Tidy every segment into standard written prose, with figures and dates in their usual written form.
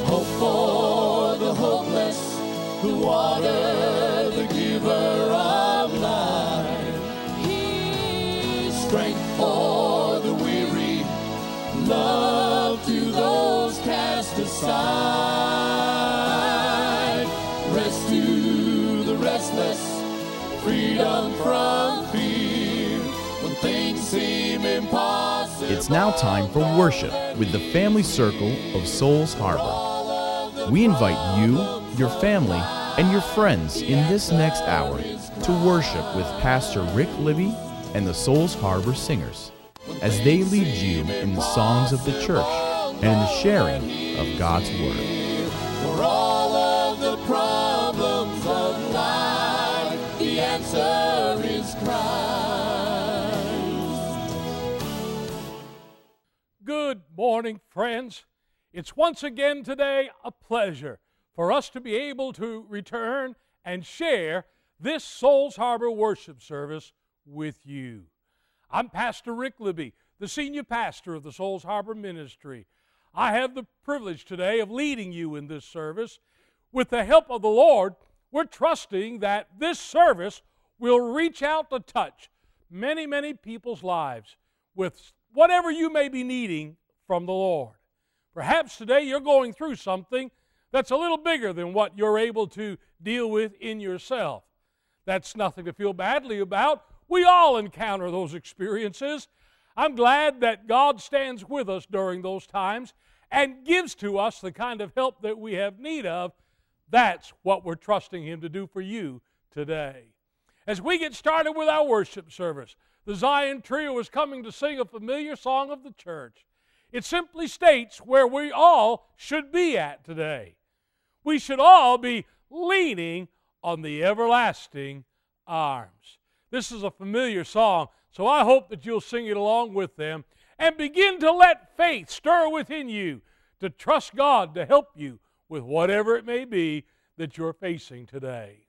hope for the hopeless, the water, the giver of life. He's strength for the weary, love to those cast aside, rest to the restless, freedom from fear when things seem impossible. It's now time for worship with the Family Circle of Souls Harbor. We invite you, your family, and your friends in this next hour to worship with Pastor Rick Libby and the Souls Harbor Singers as they lead you in the songs of the church and in the sharing of God's Word. For all of the problems of life, the answer is Christ. Good morning, friends. It's once again today a pleasure for us to be able to return and share this Souls Harbor worship service with you. I'm Pastor Rick Libby, the senior pastor of the Souls Harbor Ministry. I have the privilege today of leading you in this service. With the help of the Lord, we're trusting that this service will reach out to touch many, many people's lives with whatever you may be needing from the Lord. Perhaps today you're going through something that's a little bigger than what you're able to deal with in yourself. That's nothing to feel badly about. We all encounter those experiences. I'm glad that God stands with us during those times and gives to us the kind of help that we have need of. That's what we're trusting Him to do for you today. As we get started with our worship service, the Zion Trio is coming to sing a familiar song of the church. It simply states where we all should be at today. We should all be leaning on the everlasting arms. This is a familiar song, so I hope that you'll sing it along with them and begin to let faith stir within you to trust God to help you with whatever it may be that you're facing today.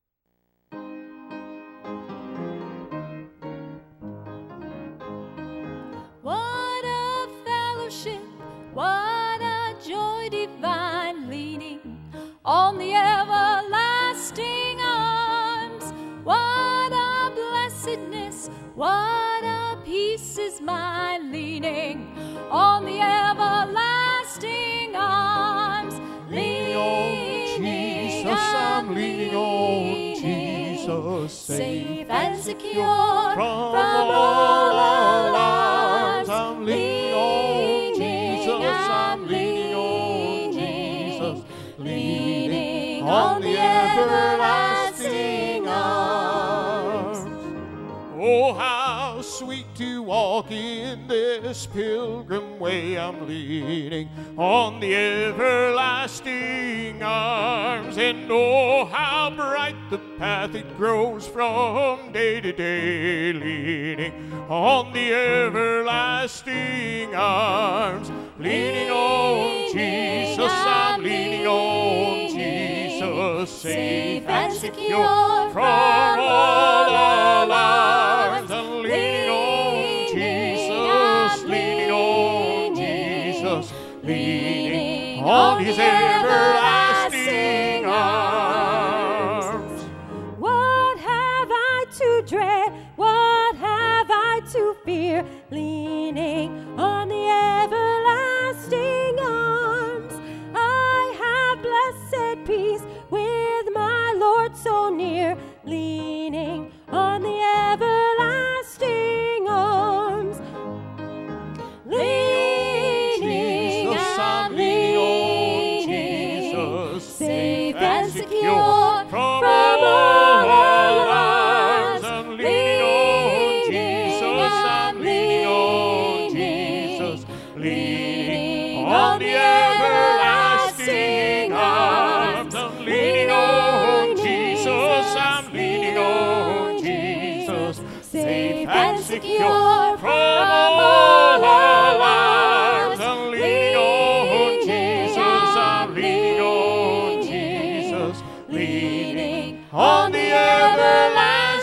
What a fellowship, what a joy divine, leaning on the everlasting arms. What a blessedness, what a peace is mine, leaning on the everlasting arms. Leaning on Jesus, I'm leaning on Jesus, safe and secure from all alarms. I'm leaning on Jesus, I'm leaning on Jesus, leaning on the everlasting arms. Oh, how sweet to walk in this pilgrim way. I'm leaning on the everlasting arms. And oh, how bright the path it grows from day to day, leaning on the everlasting arms. Leaning on Jesus, I'm leaning on Jesus, safe and secure from all alarms. I'm leaning on Jesus, leaning on Jesus, leaning on His everlasting arms. What have I to dread? What have I to fear? Leaning on the everlasting arms. I have blessed peace with my Lord so near, leaning on the everlasting arms. Leaning, I'm leaning, safe and secure from all alarms. I'm leaning on Jesus, I'm leaning on Jesus, leaning on the everlasting arms. I'm leaning on Jesus, I'm leaning on Jesus, safe and secure from all alarms. I'm leaning on Jesus, I'm leaning on Jesus, leaning on the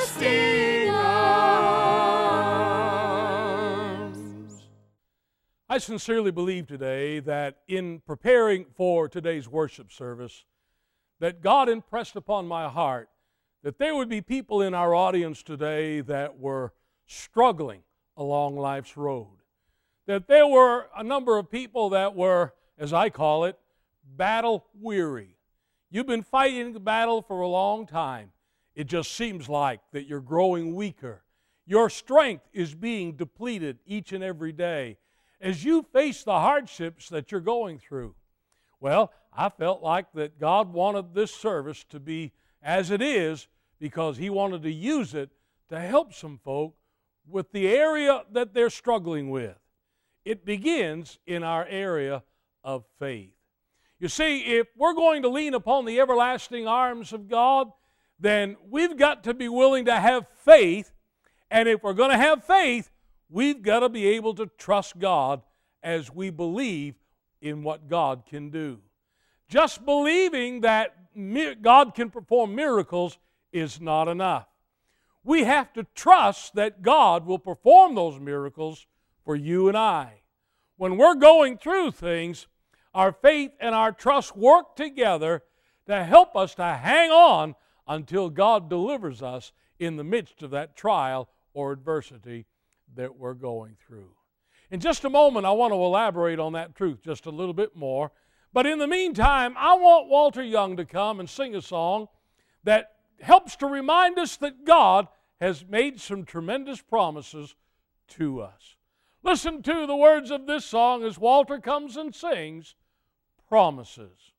everlasting arms. I sincerely believe today that in preparing for today's worship service, that God impressed upon my heart that there would be people in our audience today that were struggling along life's road. That there were a number of people that were, as I call it, battle weary. You've been fighting the battle for a long time. It just seems like that you're growing weaker. Your strength is being depleted each and every day as you face the hardships that you're going through. Well, I felt like that God wanted this service to be as it is because He wanted to use it to help some folk with the area that they're struggling with. It begins in our area of faith. You see, if we're going to lean upon the everlasting arms of God, then we've got to be willing to have faith. And if we're going to have faith, we've got to be able to trust God as we believe in what God can do. Just believing that God can perform miracles is not enough. We have to trust that God will perform those miracles for you and I. When we're going through things, our faith and our trust work together to help us to hang on until God delivers us in the midst of that trial or adversity that we're going through. In just a moment, I want to elaborate on that truth just a little bit more. But in the meantime, I want Walter Young to come and sing a song that helps to remind us that God has made some tremendous promises to us. Listen to the words of this song as Walter comes and sings Promises.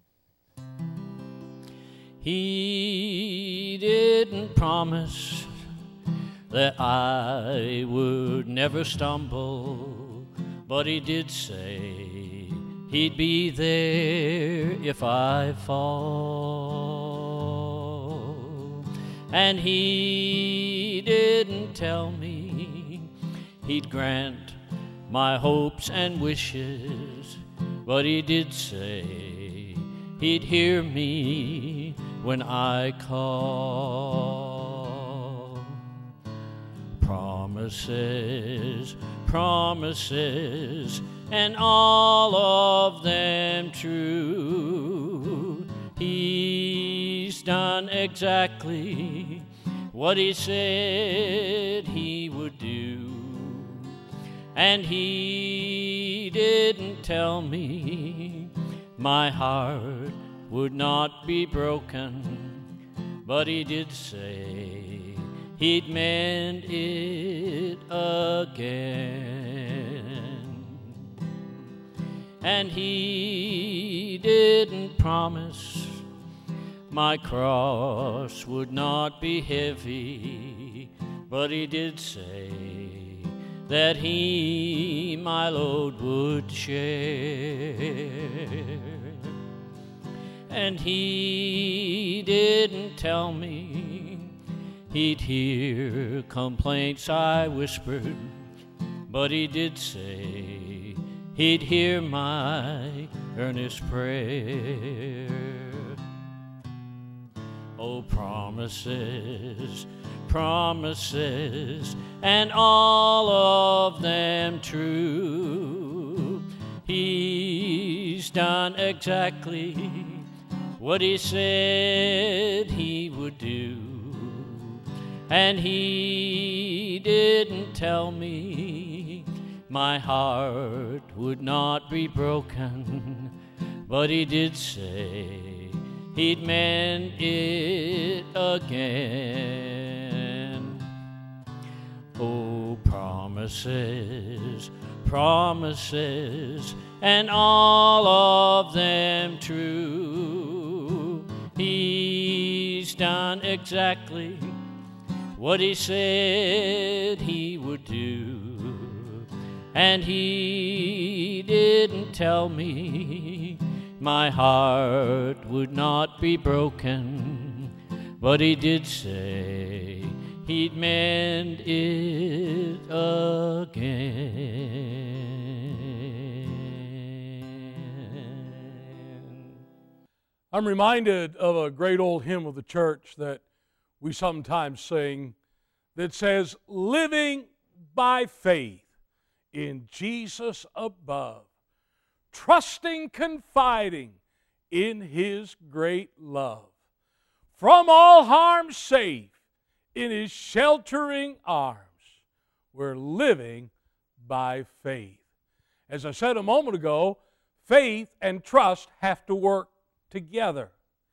He didn't promise that I would never stumble, but He did say He'd be there if I fall. And He didn't tell me He'd grant my hopes and wishes, but He did say He'd hear me when I call. Promises, promises, and all of them true. He's done exactly what He said He would do. And He didn't tell me my heart would not be broken, but He did say He'd mend it again. And He didn't promise my cross would not be heavy, but He did say that He my load would share. And He didn't tell me He'd hear complaints I whispered, but He did say He'd hear my earnest prayer. Oh, promises, promises, and all of them true. He's done exactly what He said He would do. And He didn't tell me my heart would not be broken, but He did say He'd mend it again. Oh, promises, promises, and all of them true. He's done exactly what He said He would do. And He didn't tell me my heart would not be broken, but He did say He'd mend it again. I'm reminded of a great old hymn of the church that we sometimes sing that says, living by faith in Jesus above, trusting, confiding in His great love. From all harm safe in His sheltering arms, we're living by faith. As I said a moment ago, faith and trust have to work together.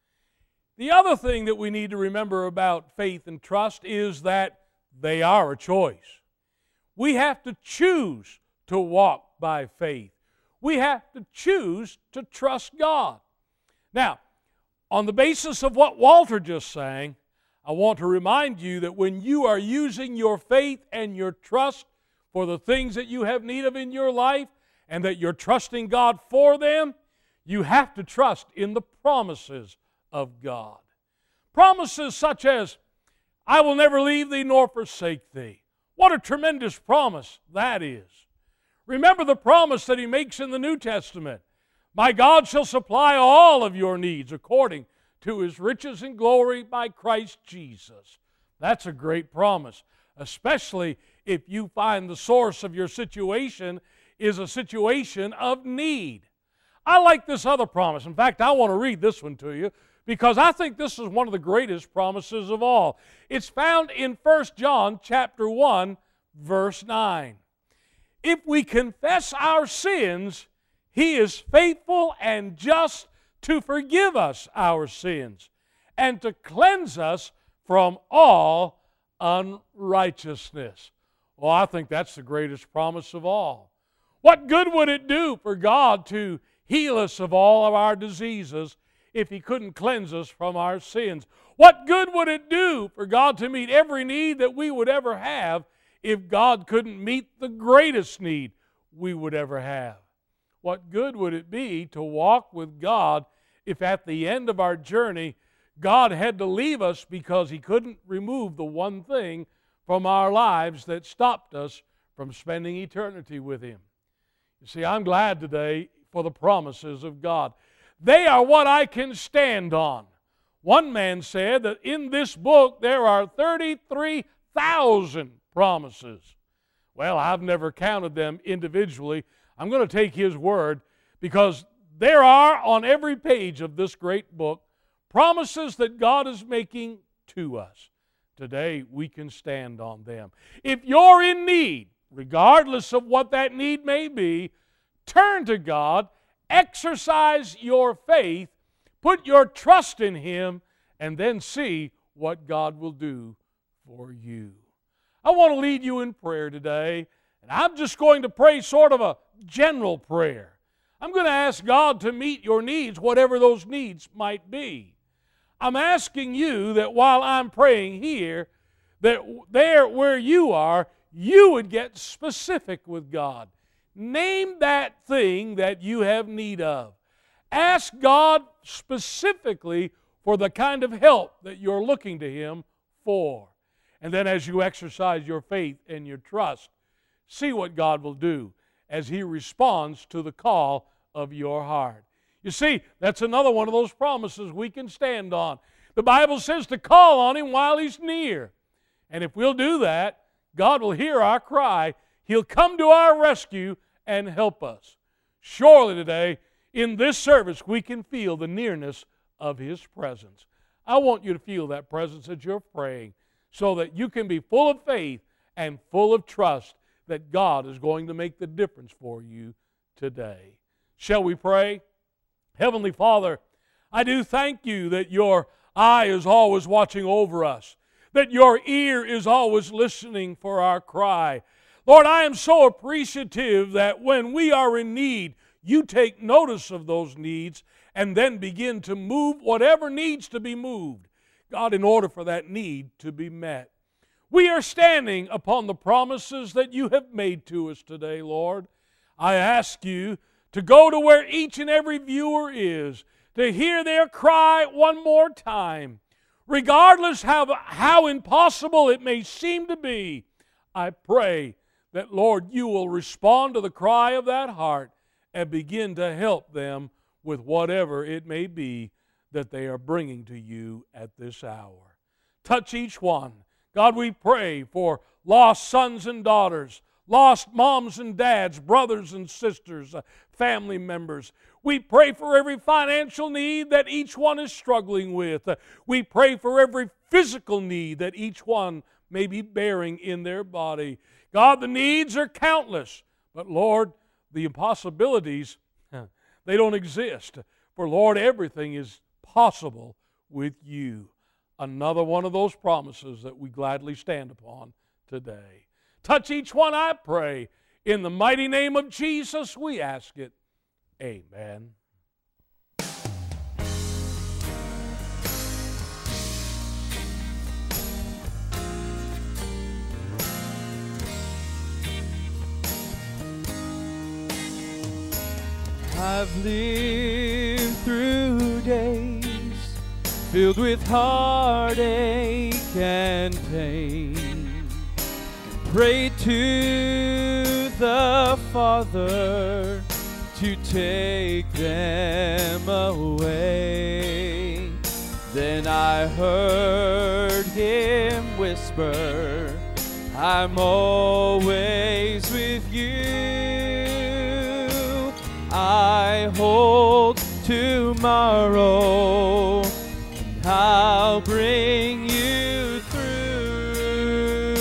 The other thing that we need to remember about faith and trust is that they are a choice. We have to choose to walk by faith. We have to choose to trust God. Now, on the basis of what Walter just sang, I want to remind you that when you are using your faith and your trust for the things that you have need of in your life, and that you're trusting God for them, you have to trust in the promises of God. Promises such as, I will never leave thee nor forsake thee. What a tremendous promise that is. Remember the promise that He makes in the New Testament. My God shall supply all of your needs according to His riches and glory by Christ Jesus. That's a great promise, especially if you find the source of your situation is a situation of need. I like this other promise. In fact, I want to read this one to you because I think this is one of the greatest promises of all. It's found in 1 John chapter 1, verse 9. If we confess our sins, He is faithful and just to forgive us our sins and to cleanse us from all unrighteousness. Well, I think that's the greatest promise of all. What good would it do for God to heal us of all of our diseases if He couldn't cleanse us from our sins? What good would it do for God to meet every need that we would ever have if God couldn't meet the greatest need we would ever have? What good would it be to walk with God if at the end of our journey God had to leave us because He couldn't remove the one thing from our lives that stopped us from spending eternity with Him? You see, I'm glad today for the promises of God. They are what I can stand on. One man said that in this book there are 33,000 promises. Well, I've never counted them individually. I'm going to take his word because there are on every page of this great book promises that God is making to us. Today we can stand on them. If you're in need, regardless of what that need may be, turn to God, exercise your faith, put your trust in Him, and then see what God will do for you. I want to lead you in prayer today, and I'm just going to pray sort of a general prayer. I'm going to ask God to meet your needs, whatever those needs might be. I'm asking you that while I'm praying here, that there where you are, you would get specific with God. Name that thing that you have need of. Ask God specifically for the kind of help that you're looking to Him for. And then as you exercise your faith and your trust, see what God will do as He responds to the call of your heart. You see, that's another one of those promises we can stand on. The Bible says to call on Him while He's near. And if we'll do that, God will hear our cry. He'll come to our rescue and help us. Surely today, in this service, we can feel the nearness of His presence. I want you to feel that presence as you're praying so that you can be full of faith and full of trust that God is going to make the difference for you today. Shall we pray? Heavenly Father, I do thank You that Your eye is always watching over us, that Your ear is always listening for our cry. Lord, I am so appreciative that when we are in need, You take notice of those needs and then begin to move whatever needs to be moved, God, in order for that need to be met. We are standing upon the promises that You have made to us today, Lord. I ask You to go to where each and every viewer is, to hear their cry one more time. Regardless how impossible it may seem to be, I pray that, Lord, You will respond to the cry of that heart and begin to help them with whatever it may be that they are bringing to You at this hour. Touch each one. God, we pray for lost sons and daughters, lost moms and dads, brothers and sisters, family members. We pray for every financial need that each one is struggling with. We pray for every physical need that each one may be bearing in their body. God, the needs are countless, but Lord, the impossibilities, they don't exist. For Lord, everything is possible with you. Another one of those promises that we gladly stand upon today. Touch each one, I pray. In the mighty name of Jesus, we ask it. Amen. I've lived through days filled with heartache and pain. Prayed to the Father to take them away. Then I heard Him whisper, I'm always with you. I hold tomorrow, and I'll bring you through.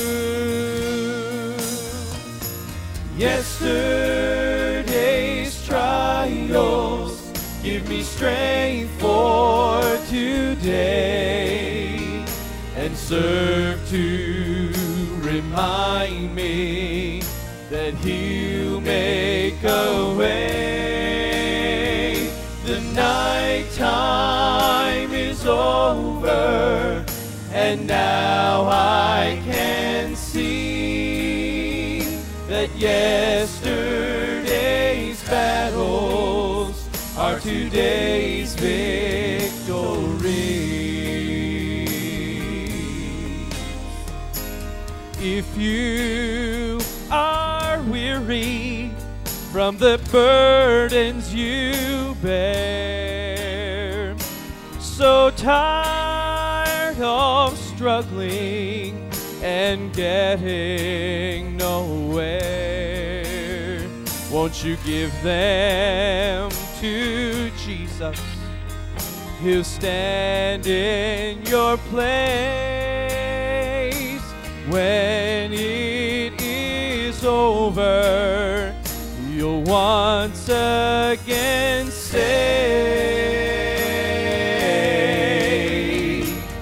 Yesterday's trials give me strength for today, and serve to remind me that He'll make a way. The night time is over, and now I can see that yesterday's battles are today's victory. If you are weary from the burdens you bear, so tired of struggling and getting nowhere, won't you give them to Jesus? He'll stand in your place. When it is over, you'll once again say,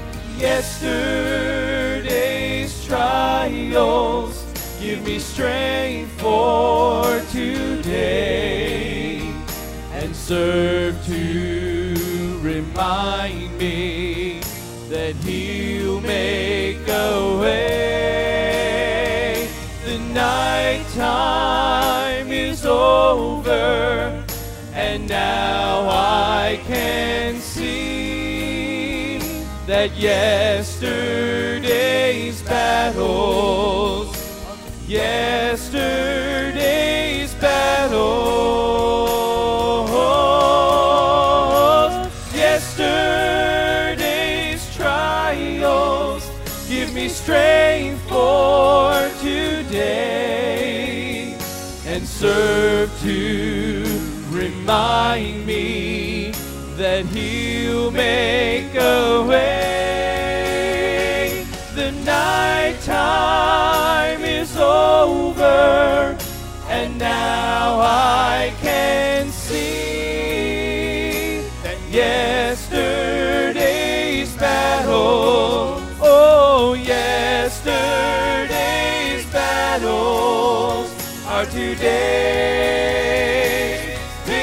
yesterday's trials give me strength for today, and serve to remind me that He'll make a way. The night time is over, and now I can see that yesterday's battles, yesterday's battles, yesterday's trials give me strength for today, and serve to remind me that He'll make a way. The night time is over, and now I can see that yesterday's battle, oh, yesterday's battles are today's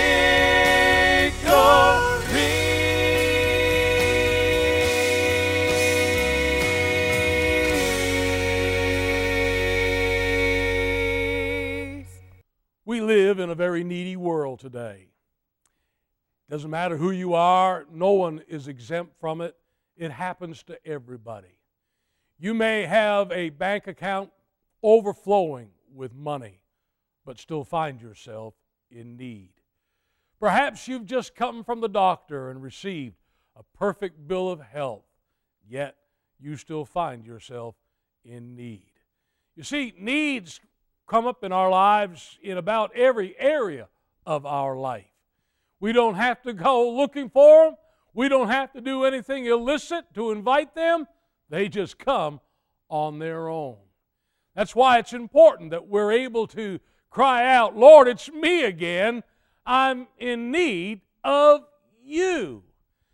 victory. We live in a very needy world today. Doesn't matter who you are, no one is exempt from it. It happens to everybody. You may have a bank account overflowing with money, but still find yourself in need. Perhaps you've just come from the doctor and received a perfect bill of health, yet you still find yourself in need. You see, needs come up in our lives in about every area of our life. We don't have to go looking for them. We don't have to do anything illicit to invite them. They just come on their own. That's why it's important that we're able to cry out, Lord, it's me again. I'm in need of you.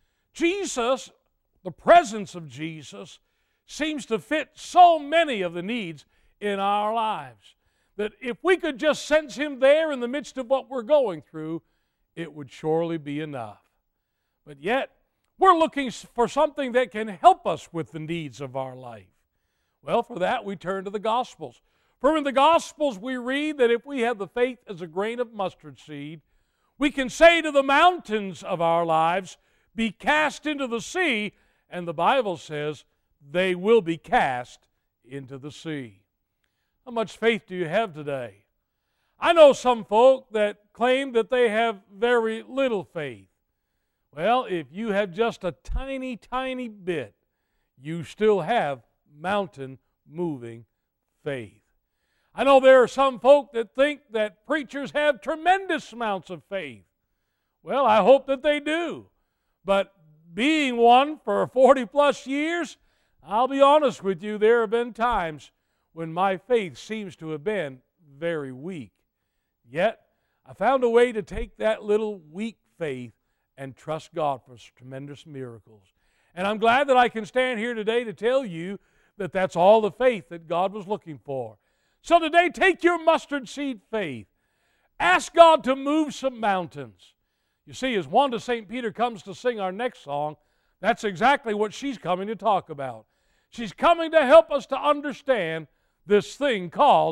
Jesus, the presence of Jesus, seems to fit so many of the needs in our lives that if we could just sense Him there in the midst of what we're going through, it would surely be enough. But yet, we're looking for something that can help us with the needs of our life. Well, for that, we turn to the Gospels. For in the Gospels, we read that if we have the faith as a grain of mustard seed, we can say to the mountains of our lives, be cast into the sea, and the Bible says they will be cast into the sea. How much faith do you have today? I know some folk that claim that they have very little faith. Well, if you have just a tiny, tiny bit, you still have mountain-moving faith. I know there are some folk that think that preachers have tremendous amounts of faith. Well, I hope that they do. But being one for 40-plus years, I'll be honest with you, there have been times when my faith seems to have been very weak. Yet, I found a way to take that little weak faith and trust God for tremendous miracles. And I'm glad that I can stand here today to tell you that that's all the faith that God was looking for. So today, take your mustard seed faith. Ask God to move some mountains. You see, as Wanda St. Peter comes to sing our next song, that's exactly what she's coming to talk about. She's coming to help us to understand this thing called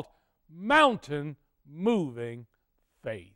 mountain-moving faith.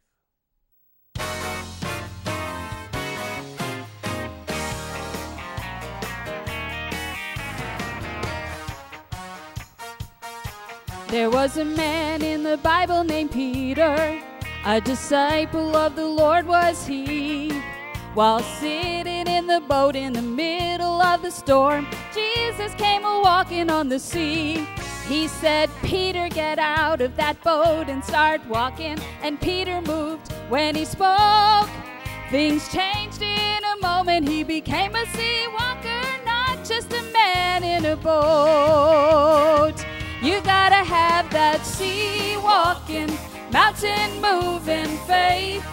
There was a man in the Bible named Peter, a disciple of the Lord was he. While sitting in the boat in the middle of the storm, Jesus came a-walking on the sea. He said, Peter, get out of that boat and start walking. And Peter moved when he spoke. Things changed in a moment. He became a sea walker, not just a man in a boat. You gotta have that sea walking, mountain moving faith.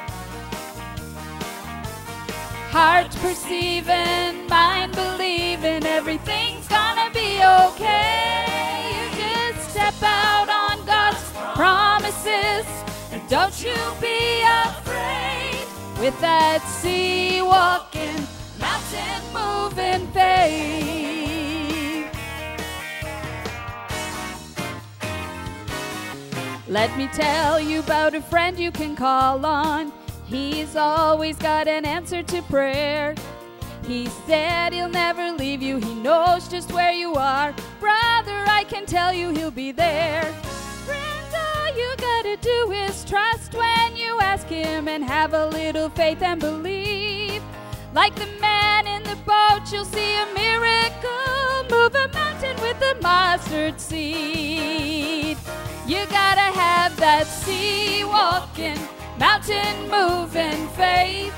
Heart perceiving, mind believing, everything's gonna be okay. You just step out on God's promises, and don't you be afraid. With that sea walking, mountain moving faith. Let me tell you about a friend you can call on. He's always got an answer to prayer. He said he'll never leave you. He knows just where you are. Brother, I can tell you he'll be there. Friend, all you gotta do is trust when you ask him, and have a little faith and believe. Like the man in the boat, you'll see a miracle. Move a mountain with a mustard seed. You gotta have that sea walking, mountain moving faith.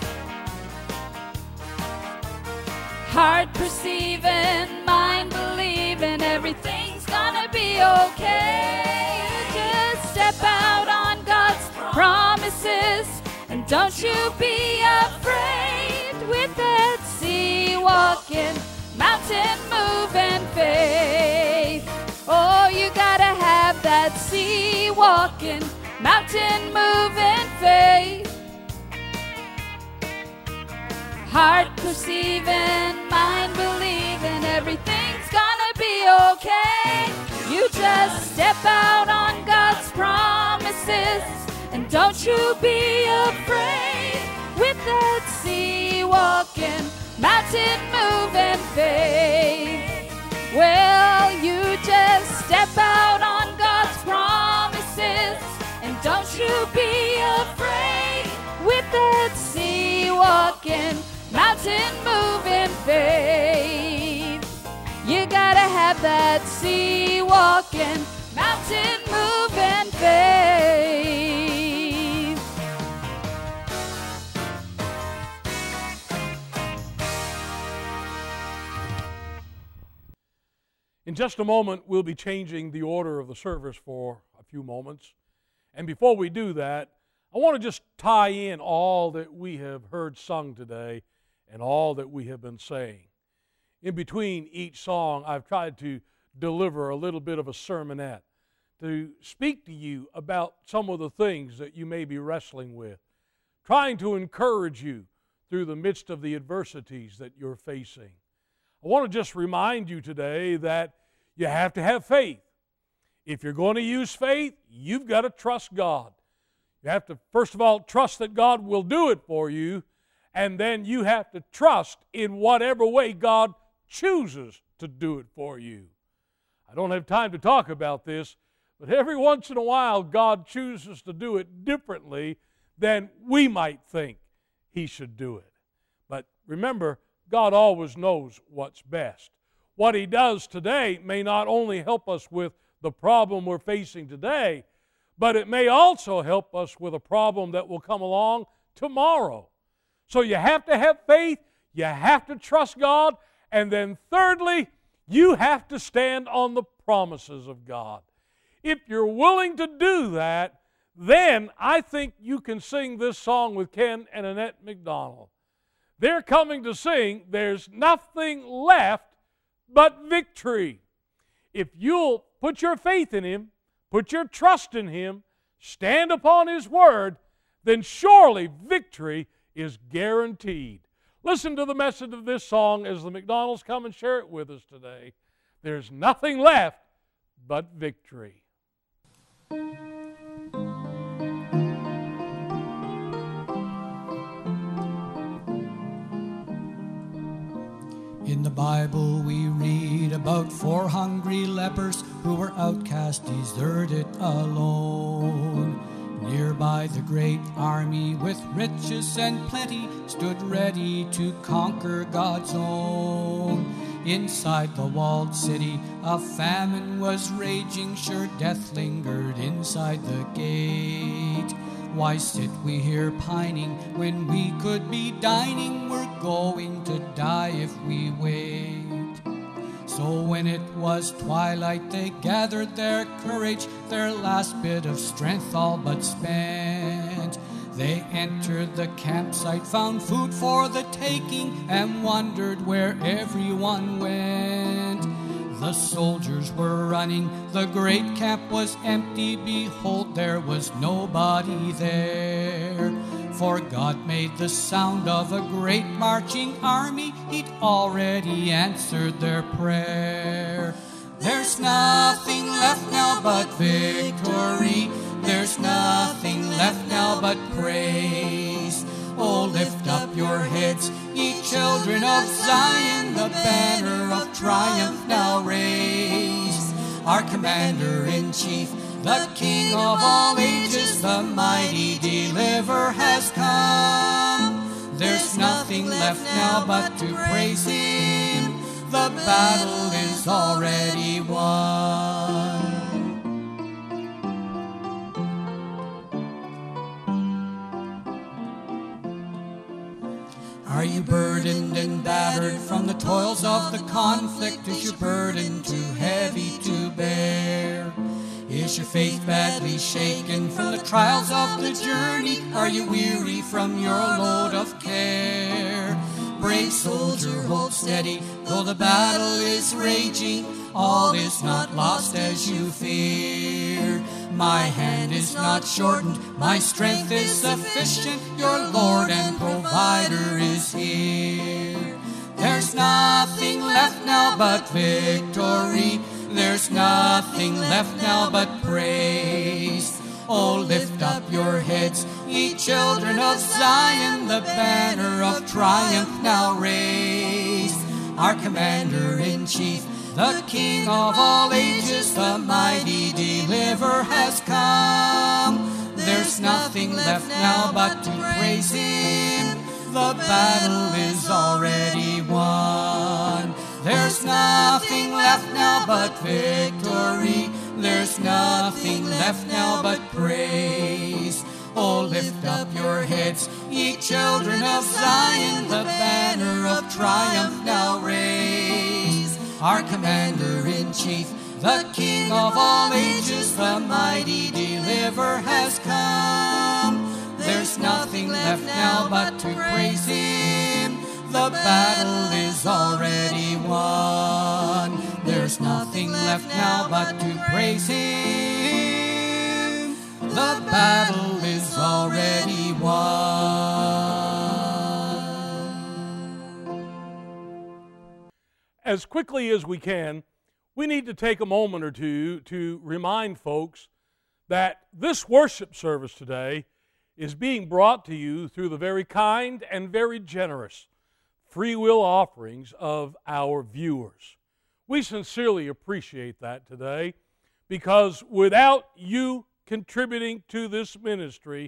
Heart perceiving, mind believing, everything's gonna be okay. Just step out on God's promises, and don't you be afraid. With that sea walking, mountain moving faith. Oh, you gotta have that sea walking, mountain moving faith. Heart perceiving, mind believing, everything's gonna be okay. You just step out on God's promises, and don't you be afraid. With that sea walking, mountain moving faith. Well, you just step out on God's promises, and don't you be afraid. With that sea walking, mountain moving faith. You gotta have that sea walking, mountain moving In just a moment, we'll be changing the order of the service for a few moments. And before we do that, I want to just tie in all that we have heard sung today and all that we have been saying. In between each song, I've tried to deliver a little bit of a sermonette to speak to you about some of the things that you may be wrestling with, trying to encourage you through the midst of the adversities that you're facing. I want to just remind you today that you have to have faith. If you're going to use faith, you've got to trust God. You have to, first of all, trust that God will do it for you, and then you have to trust in whatever way God chooses to do it for you. I don't have time to talk about this, but every once in a while, God chooses to do it differently than we might think He should do it. But remember, God always knows what's best. What He does today may not only help us with the problem we're facing today, but it may also help us with a problem that will come along tomorrow. So you have to have faith, you have to trust God, and then thirdly, you have to stand on the promises of God. If you're willing to do that, then I think you can sing this song with Ken and Annette McDonald. They're coming to sing, "There's Nothing Left But Victory." If you'll put your faith in Him, put your trust in Him, stand upon His Word, then surely victory is guaranteed. Listen to the message of this song as the McDonalds come and share it with us today. There's nothing left but victory. In the Bible we read about 4 hungry lepers who were outcast, deserted, alone. Nearby the great army with riches and plenty stood ready to conquer God's own. Inside the walled city a famine was raging, sure death lingered inside the gate. Why sit we here pining when we could be dining? We're going to die if we wait. So when it was twilight they gathered their courage, their last bit of strength all but spent. They entered the campsite, found food for the taking, and wondered where everyone went. The soldiers were running, the great camp was empty. Behold, there was nobody there. For God made the sound of a great marching army. He'd already answered their prayer. There's nothing left now but victory. There's nothing left now but praise. Oh, lift up your heads, ye children of Zion, the banner of triumph now raise. Our commander-in-chief, the King of all ages, the mighty deliverer has come. There's nothing left now but to praise Him. The battle is already won. Are you burdened and battered from the toils of the conflict? Is your burden too heavy to bear? Is your faith badly shaken from the trials of the journey? Are you weary from your load of care? Brave soldier, hold steady, though the battle is raging. All is not lost as you fear. My hand is not shortened, my strength is sufficient. Your Lord and Provider is here. There's nothing left now but victory. There's nothing left now but praise. Oh, lift up your heads, ye children of Zion, the banner of triumph now raise. Our commander-in-chief, the King of all ages, the mighty deliverer has come. There's nothing left now but to praise Him. The battle is already won. There's nothing left now but victory. There's nothing left now but praise. Oh, lift up your heads, ye children of Zion, the banner of triumph now raise. our Commander-in-Chief, the King of all ages, the mighty deliverer has come. There's nothing left now but to praise Him. The battle is already won. There's nothing left now but to praise Him. The battle is already won. As quickly as we can, we need to take a moment or two to remind folks that this worship service today is being brought to you through the very kind and very generous free will offerings of our viewers. We sincerely appreciate that today, because without you contributing to this ministry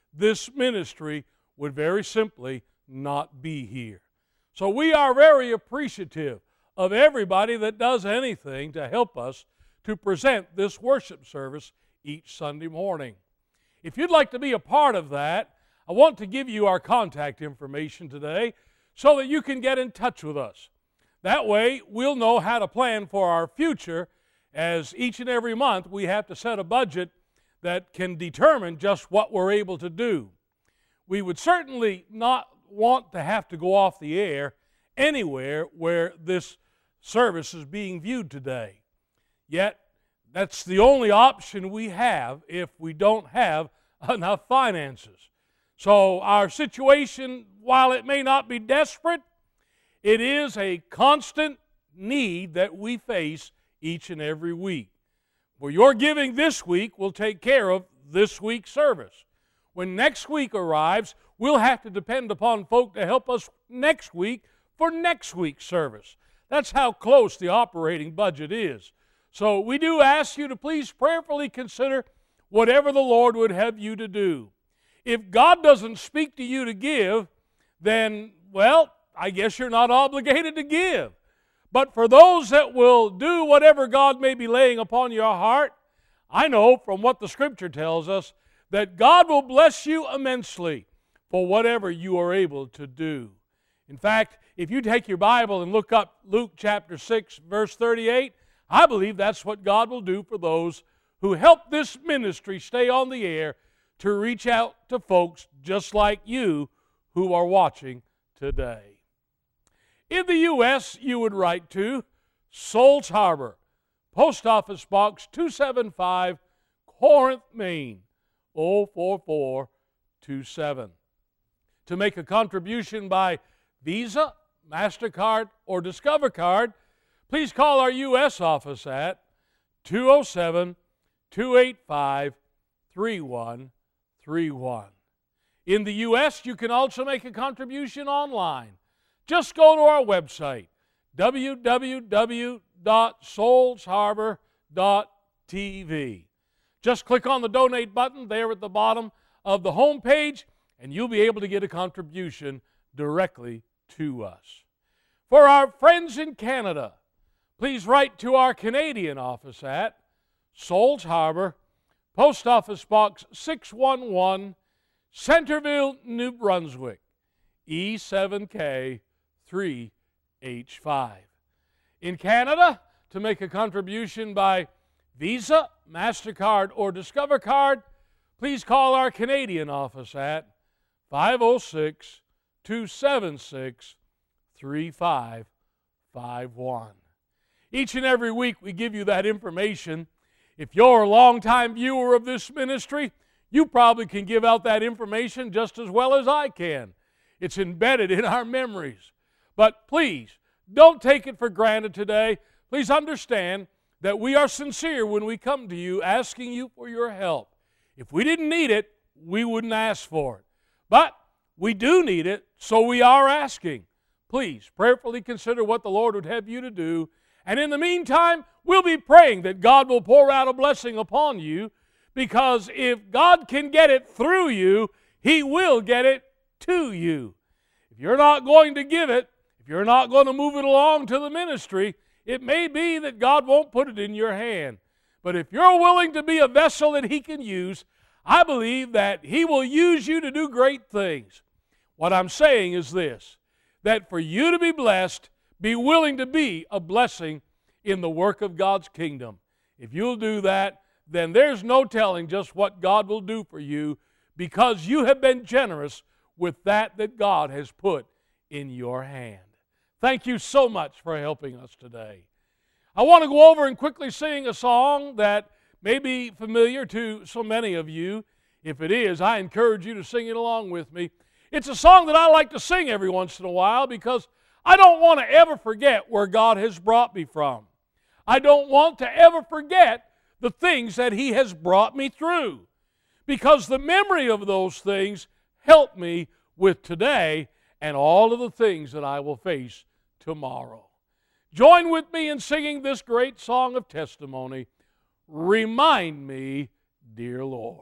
would very simply not be here. So we are very appreciative of everybody that does anything to help us to present this worship service each Sunday morning. If you'd like to be a part of that, I want to give you our contact information today so that you can get in touch with us. That way, we'll know how to plan for our future, as each and every month we have to set a budget that can determine just what we're able to do. We would certainly not want to have to go off the air anywhere where this service is being viewed today. Yet, that's the only option we have if we don't have enough finances. So our situation, while it may not be desperate, it is a constant need that we face each and every week. For your giving this week will take care of this week's service. When next week arrives, we'll have to depend upon folk to help us next week for next week's service. That's how close the operating budget is. So we do ask you to please prayerfully consider whatever the Lord would have you to do. If God doesn't speak to you to give, then, well, I guess you're not obligated to give. But for those that will do whatever God may be laying upon your heart, I know from what the Scripture tells us that God will bless you immensely for whatever you are able to do. In fact, if you take your Bible and look up Luke chapter 6, verse 38, I believe that's what God will do for those who help this ministry stay on the air to reach out to folks just like you who are watching today. In the U.S., you would write to Souls Harbor, Post Office Box 275, Corinth, Maine, 04427. To make a contribution by Visa, MasterCard, or Discover Card, please call our U.S. office at 207-285-3131. In the U.S., you can also make a contribution online. Just go to our website, www.soulsharbor.tv. Just click on the donate button there at the bottom of the home page, and you'll be able to get a contribution directly to us. For our friends in Canada, please write to our Canadian office at Souls Harbor, Post Office Box 611, Centerville, New Brunswick, E7K 3H5. In Canada, to make a contribution by Visa, MasterCard, or Discover Card, please call our Canadian office at 506-276-3551. Each and every week we give you that information. If you're a longtime viewer of this ministry, you probably can give out that information just as well as I can. It's embedded in our memories. But please, don't take it for granted today. Please understand that we are sincere when we come to you asking you for your help. If we didn't need it, we wouldn't ask for it. But we do need it, so we are asking. Please prayerfully consider what the Lord would have you to do. And in the meantime, we'll be praying that God will pour out a blessing upon you, because if God can get it through you, He will get it to you. If you're not going to give it, if you're not going to move it along to the ministry, it may be that God won't put it in your hand. But if you're willing to be a vessel that He can use, I believe that He will use you to do great things. What I'm saying is this, that for you to be blessed, be willing to be a blessing in the work of God's kingdom. If you'll do that, then there's no telling just what God will do for you, because you have been generous with that God has put in your hand. Thank you so much for helping us today. I want to go over and quickly sing a song that may be familiar to so many of you. If it is, I encourage you to sing it along with me. It's a song that I like to sing every once in a while because I don't want to ever forget where God has brought me from. I don't want to ever forget the things that He has brought me through, because the memory of those things help me with today and all of the things that I will face tomorrow. Join with me in singing this great song of testimony, Remind Me, Dear Lord.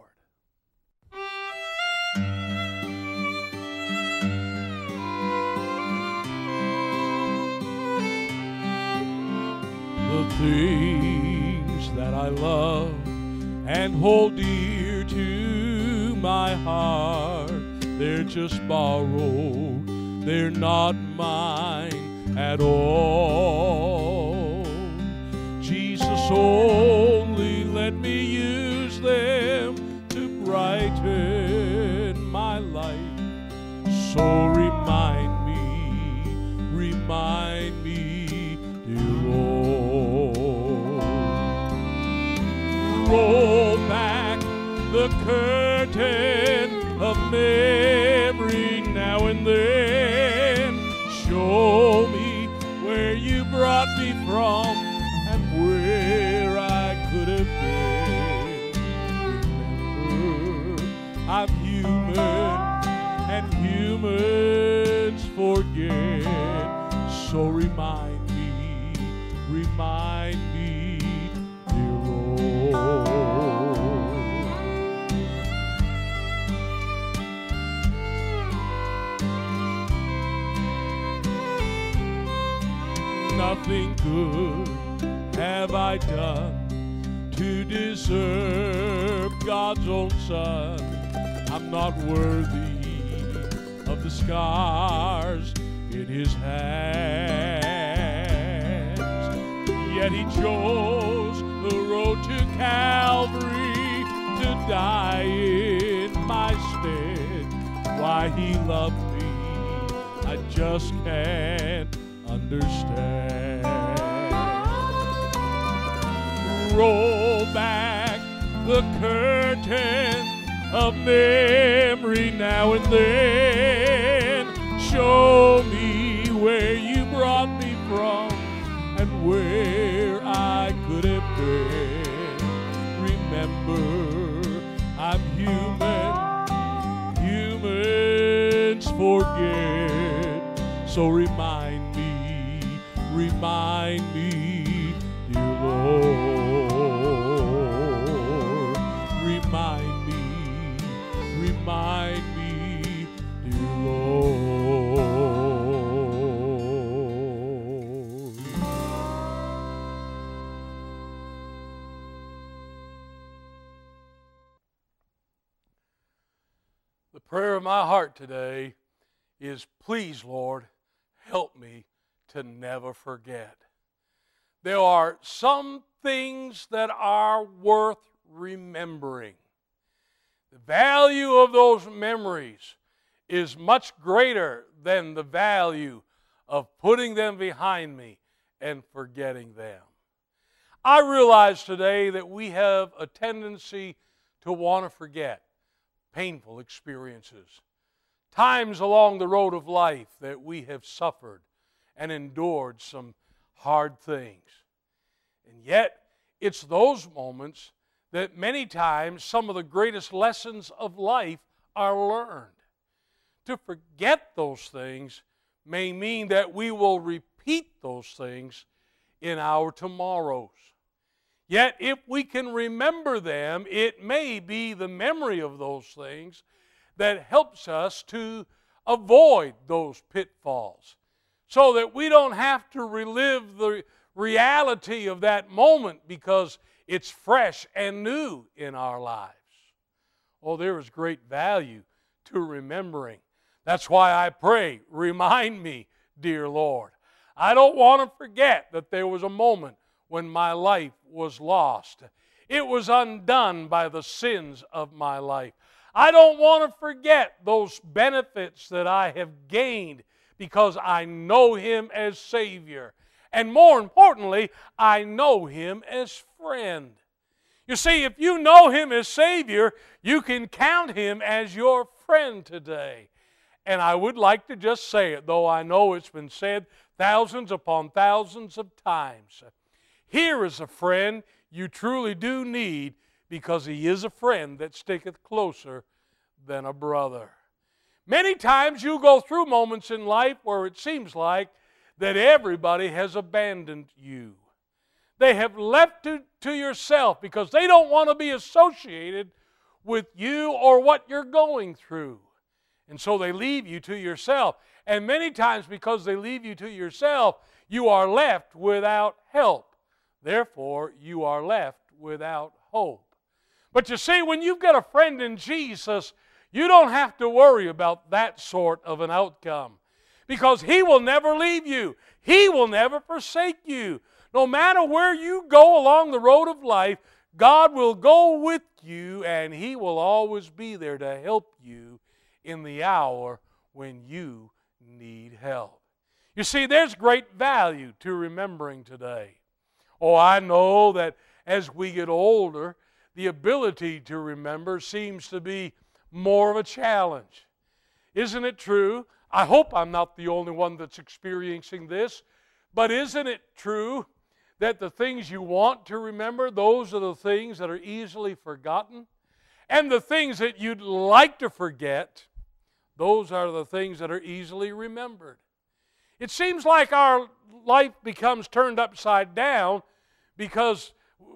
The things that I love and hold dear to my heart, they're just borrowed, they're not mine at all. Jesus, only let me use them to brighten my life. So remind me, dear Lord. Roll back the curtain of memory now and then. Show me where you brought me from and where I could have been. Remember, I'm human and humans forget. So remind me, dear Lord. Nothing good have I done to deserve God's own Son. I'm not worthy of the scars in His hands. Yet He chose the road to Calvary to die in my stead. Why He loved me, I just can't understand. Roll back the curtain of memory now and then. Show me where you brought me from and where I could have been. Remember, I'm human, humans forget. So remind me, dear Lord. Remind me, dear Lord. The prayer of my heart today is, please, Lord, help me to never forget. There are some things that are worth remembering. The value of those memories is much greater than the value of putting them behind me and forgetting them. I realize today that we have a tendency to want to forget painful experiences, times along the road of life that we have suffered and endured some hard things. And yet, it's those moments that many times some of the greatest lessons of life are learned. To forget those things may mean that we will repeat those things in our tomorrows. Yet, if we can remember them, it may be the memory of those things that helps us to avoid those pitfalls, so that we don't have to relive the reality of that moment because it's fresh and new in our lives. Oh, there is great value to remembering. That's why I pray, remind me, dear Lord. I don't want to forget that there was a moment when my life was lost. It was undone by the sins of my life. I don't want to forget those benefits that I have gained because I know Him as Savior. And more importantly, I know Him as friend. You see, if you know Him as Savior, you can count Him as your friend today. And I would like to just say it, though I know it's been said thousands upon thousands of times. Here is a friend you truly do need, because He is a friend that sticketh closer than a brother. Many times you go through moments in life where it seems like that everybody has abandoned you. They have left you to yourself because they don't want to be associated with you or what you're going through. And so they leave you to yourself. And many times because they leave you to yourself, you are left without help. Therefore, you are left without hope. But you see, when you've got a friend in Jesus, you don't have to worry about that sort of an outcome, because He will never leave you. He will never forsake you. No matter where you go along the road of life, God will go with you, and He will always be there to help you in the hour when you need help. You see, there's great value to remembering today. Oh, I know that as we get older, the ability to remember seems to be more of a challenge. Isn't it true? I hope I'm not the only one that's experiencing this, but isn't it true that the things you want to remember, those are the things that are easily forgotten? And the things that you'd like to forget, those are the things that are easily remembered. It seems like our life becomes turned upside down because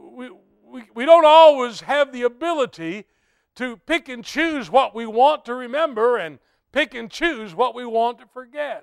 we don't always have the ability to pick and choose what we want to remember and pick and choose what we want to forget.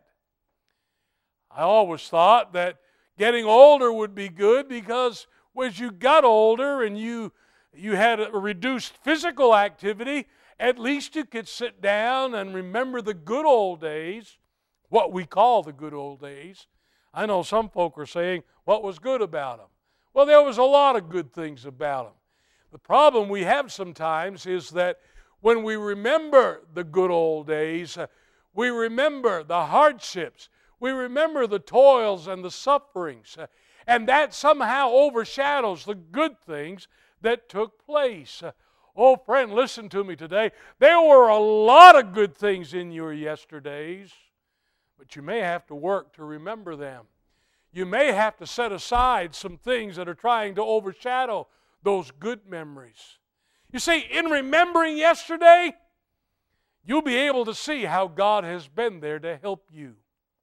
I always thought that getting older would be good because as you got older and you had a reduced physical activity, at least you could sit down and remember the good old days, what we call the good old days. I know some folk are saying, what was good about them? Well, there was a lot of good things about them. The problem we have sometimes is that when we remember the good old days, we remember the hardships, we remember the toils and the sufferings, and that somehow overshadows the good things that took place. Oh, friend, listen to me today. There were a lot of good things in your yesterdays, but you may have to work to remember them. You may have to set aside some things that are trying to overshadow those good memories. You see, in remembering yesterday, you'll be able to see how God has been there to help you.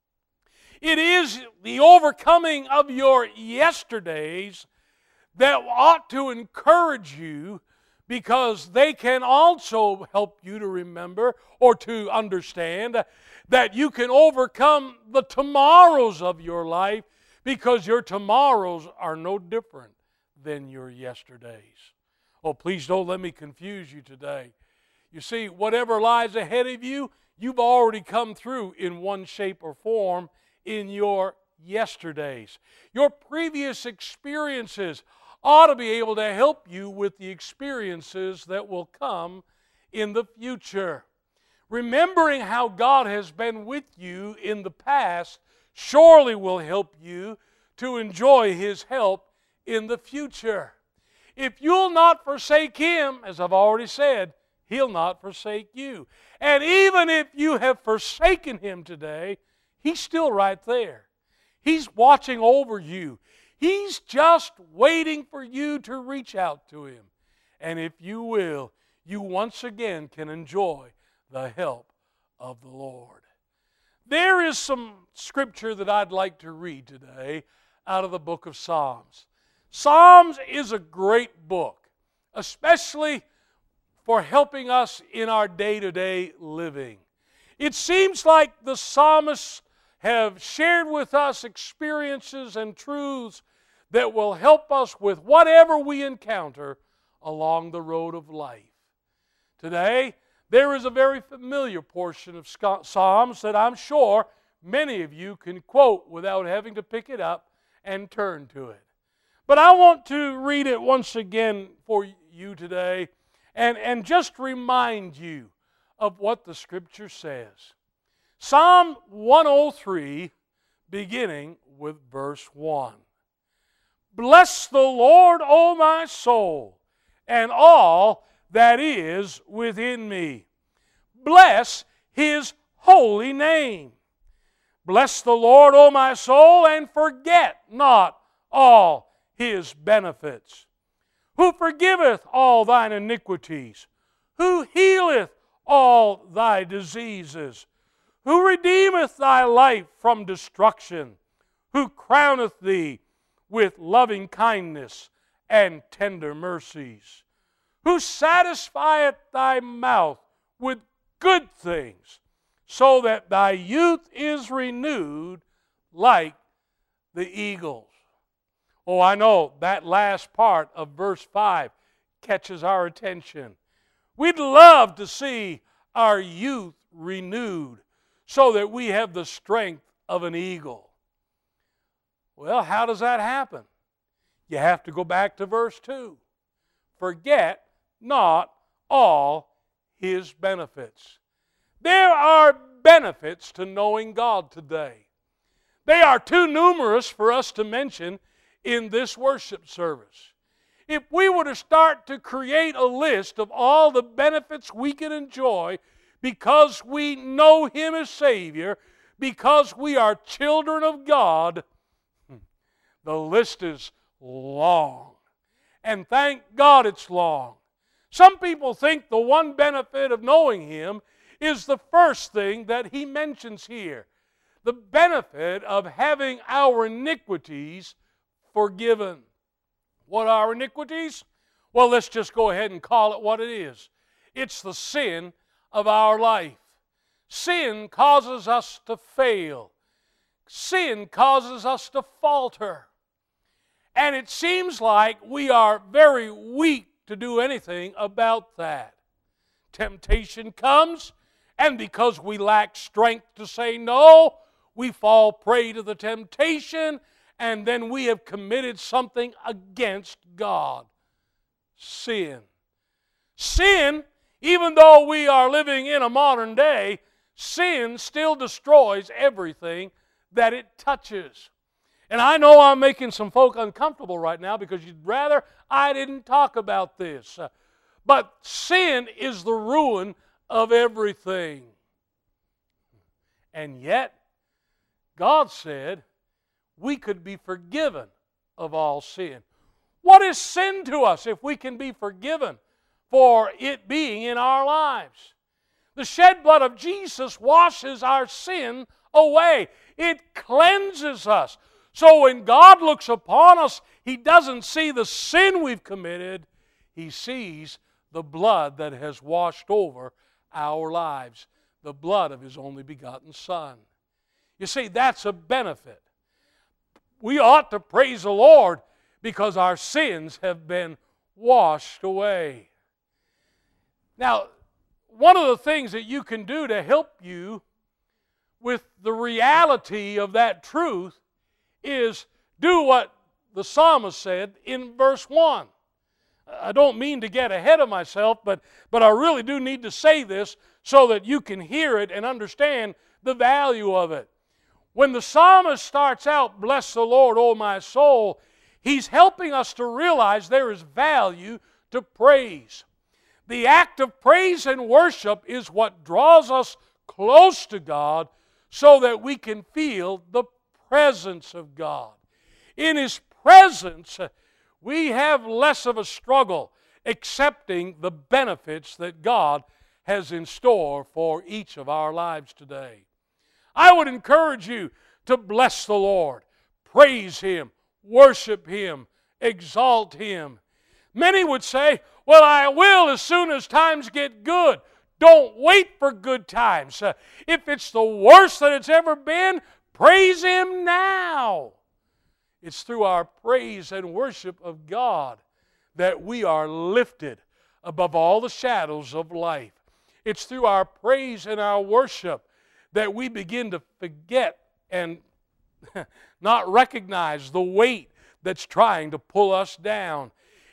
It is the overcoming of your yesterdays that ought to encourage you, because they can also help you to remember or to understand that you can overcome the tomorrows of your life, because your tomorrows are no different than your yesterdays. Oh, please don't let me confuse you today. You see, whatever lies ahead of you, you've already come through in one shape or form in your yesterdays. Your previous experiences ought to be able to help you with the experiences that will come in the future. Remembering how God has been with you in the past surely will help you to enjoy His help in the future. If you'll not forsake Him, as I've already said, He'll not forsake you. And even if you have forsaken Him today, He's still right there. He's watching over you. He's just waiting for you to reach out to Him. And if you will, you once again can enjoy the help of the Lord. There is some scripture that I'd like to read today out of the book of Psalms. Psalms is a great book, especially for helping us in our day-to-day living. It seems like the psalmists have shared with us experiences and truths that will help us with whatever we encounter along the road of life. Today, there is a very familiar portion of Psalms that I'm sure many of you can quote without having to pick it up and turn to it. But I want to read it once again for you today and just remind you of what the Scripture says. Psalm 103, beginning with verse 1. Bless the Lord, O my soul, and all that is within me. Bless His holy name. Bless the Lord, O my soul, and forget not all His benefits. Who forgiveth all thine iniquities? Who healeth all thy diseases? Who redeemeth thy life from destruction? Who crowneth thee with loving kindness and tender mercies? Who satisfieth thy mouth with good things, so that thy youth is renewed like the eagles? Oh, I know that last part of verse 5 catches our attention. We'd love to see our youth renewed so that we have the strength of an eagle. Well, how does that happen? You have to go back to verse 2. Forget not all His benefits. There are benefits to knowing God today. They are too numerous for us to mention in this worship service. If we were to start to create a list of all the benefits we can enjoy because we know Him as Savior, because we are children of God, the list is long. And thank God it's long. Some people think the one benefit of knowing Him is the first thing that He mentions here. The benefit of having our iniquities forgiven. What are our iniquities? Well, let's just go ahead and call it what it is. It's the sin of our life. Sin causes us to fail. Sin causes us to falter. And it seems like we are very weak to do anything about that. Temptation comes, and because we lack strength to say no, we fall prey to the temptation, and then we have committed something against God. Sin. Sin, even though we are living in a modern day, sin still destroys everything that it touches. And I know I'm making some folk uncomfortable right now because you'd rather I didn't talk about this. But sin is the ruin of everything. And yet, God said we could be forgiven of all sin. What is sin to us if we can be forgiven for it being in our lives? The shed blood of Jesus washes our sin away. It cleanses us. So when God looks upon us, He doesn't see the sin we've committed. He sees the blood that has washed over our lives, the blood of His only begotten Son. You see, that's a benefit. We ought to praise the Lord because our sins have been washed away. Now, one of the things that you can do to help you with the reality of that truth is do what the psalmist said in verse 1. I don't mean to get ahead of myself, but I really do need to say this so that you can hear it and understand the value of it. When the psalmist starts out, "Bless the Lord, O my soul," he's helping us to realize there is value to praise. The act of praise and worship is what draws us close to God so that we can feel the presence of God. In His presence, we have less of a struggle accepting the benefits that God has in store for each of our lives today. I would encourage you to bless the Lord, praise Him, worship Him, exalt Him. Many would say, "Well, I will as soon as times get good." Don't wait for good times. If it's the worst that it's ever been, praise Him now. It's through our praise and worship of God that we are lifted above all the shadows of life. It's through our praise and our worship that we begin to forget and not recognize the weight that's trying to pull us down.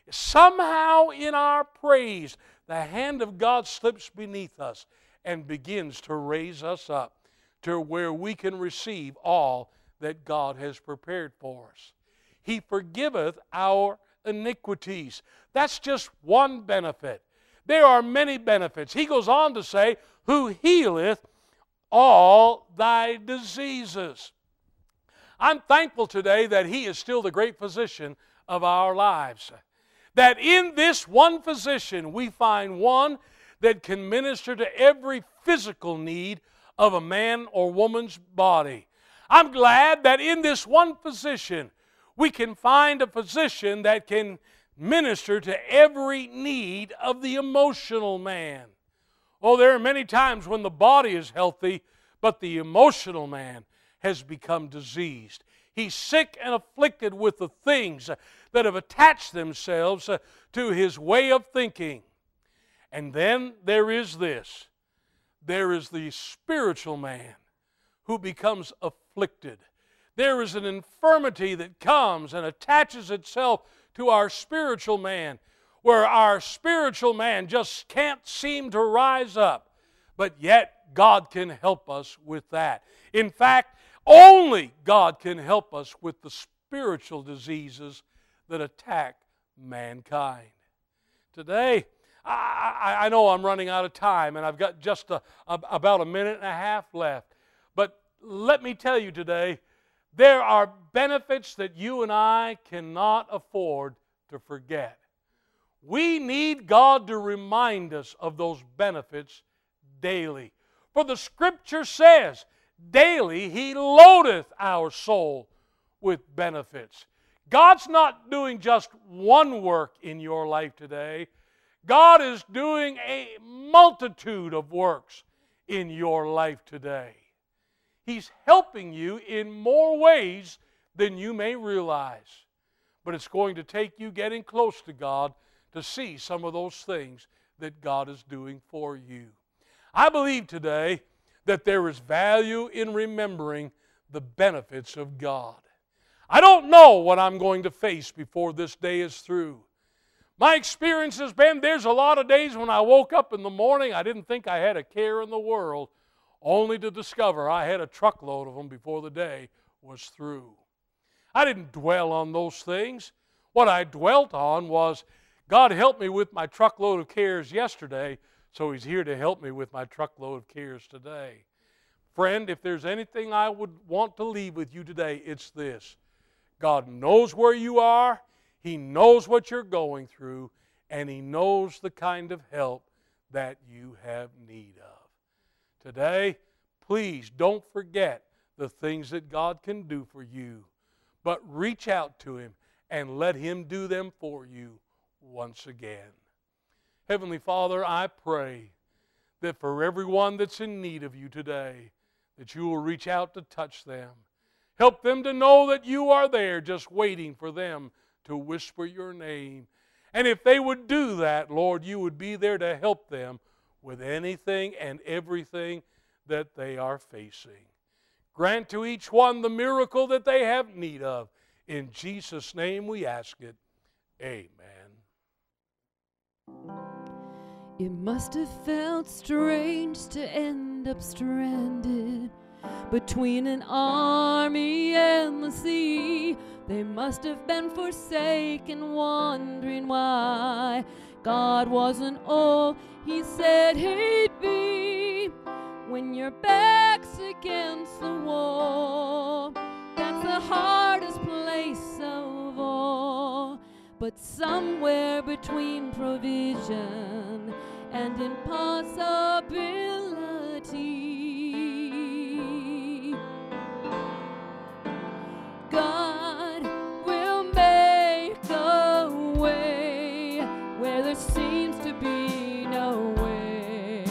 Somehow in our praise, the hand of God slips beneath us and begins to raise us up to where we can receive all that God has prepared for us. He forgiveth our iniquities. That's just one benefit. There are many benefits. He goes on to say, who healeth all thy diseases. I'm thankful today that He is still the great physician of our lives. That in this one physician we find one that can minister to every physical need of a man or woman's body. I'm glad that in this one physician we can find a physician that can minister to every need of the emotional man. Oh, there are many times when the body is healthy, but the emotional man has become diseased. He's sick and afflicted with the things that have attached themselves to his way of thinking. And then there is this. There is the spiritual man who becomes afflicted. There is an infirmity that comes and attaches itself to our spiritual man, where our spiritual man just can't seem to rise up. But yet God can help us with that. In fact, only God can help us with the spiritual diseases that attack mankind. Today, I know I'm running out of time, and I've got just about a minute and a half left. But let me tell you today, there are benefits that you and I cannot afford to forget. We need God to remind us of those benefits daily. For the Scripture says, daily He loadeth our soul with benefits. God's not doing just one work in your life today. God is doing a multitude of works in your life today. He's helping you in more ways than you may realize. But it's going to take you getting close to God to see some of those things that God is doing for you. I believe today that there is value in remembering the benefits of God. I don't know what I'm going to face before this day is through. My experience has been there's a lot of days when I woke up in the morning, I didn't think I had a care in the world, only to discover I had a truckload of them before the day was through. I didn't dwell on those things. What I dwelt on was, God helped me with my truckload of cares yesterday, so He's here to help me with my truckload of cares today. Friend, if there's anything I would want to leave with you today, it's this. God knows where you are, He knows what you're going through, and He knows the kind of help that you have need of. Today, please don't forget the things that God can do for you, but reach out to Him and let Him do them for you once again. Heavenly Father, I pray that for everyone that's in need of you today, that you will reach out to touch them. Help them to know that you are there just waiting for them to whisper your name. And if they would do that, Lord, you would be there to help them with anything and everything that they are facing. Grant to each one the miracle that they have need of. In Jesus' name we ask it. Amen. It must have felt strange to end up stranded between an army and the sea. They must have been forsaken, wondering why God wasn't all He said He'd be. When your back's against the wall, that's the hardest place of all. But somewhere between provision and impossibility, God will make a way where there seems to be no way.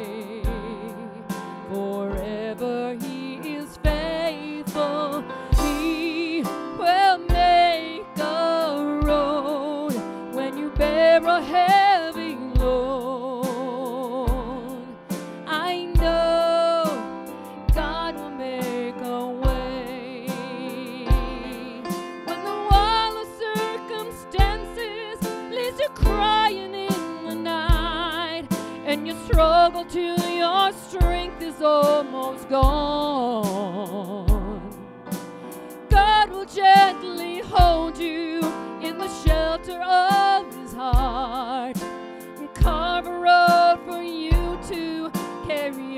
Forever He is faithful. He will make a road when you bear a heavy load. till your strength is almost gone. God will gently hold you in the shelter of His heart and carve a road for you to carry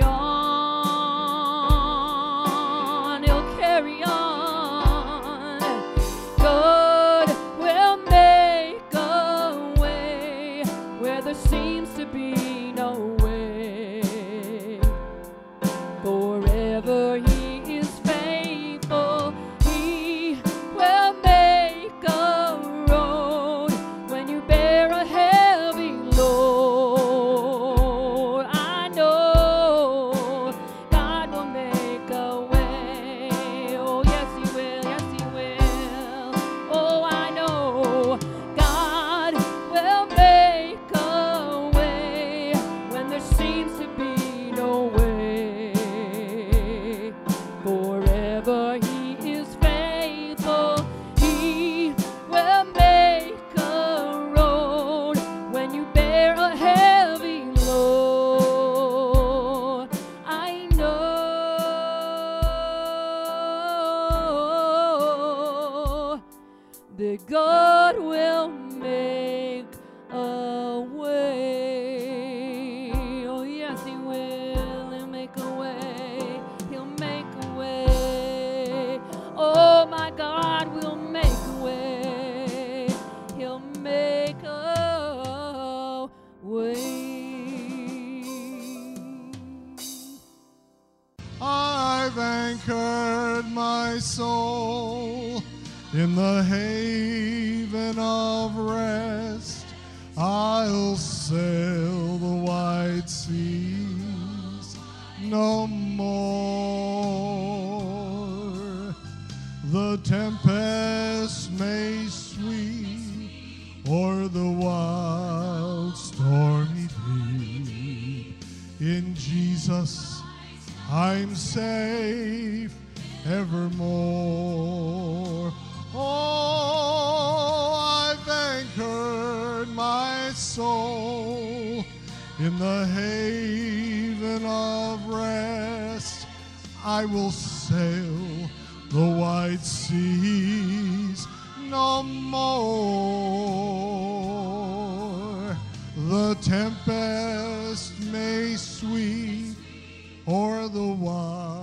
on. He'll carry on. God will make a way where there seems to be no way. Forever He is faithful. He will make a road when you bear a heavy load. I know God will make a way. Oh, yes, He will. Yes, He will. Oh, I know God will make a way when there seems to be no way. Forever He is faithful. He will make a road when you bear a heavy load. I know that God will make a way. Oh, yes, He will. He'll make a way. He'll make a way. Oh, my God will make a way. He'll make a way. I've anchored my soul in the haven of rest. I'll sail the wide seas no more. The tempest may sweep o'er the wild stormy deep. In Jesus I'm safe evermore. Oh, I've anchored my soul in the haven of rest. I will sail the wide seas no more. The tempest may sweep o'er the wild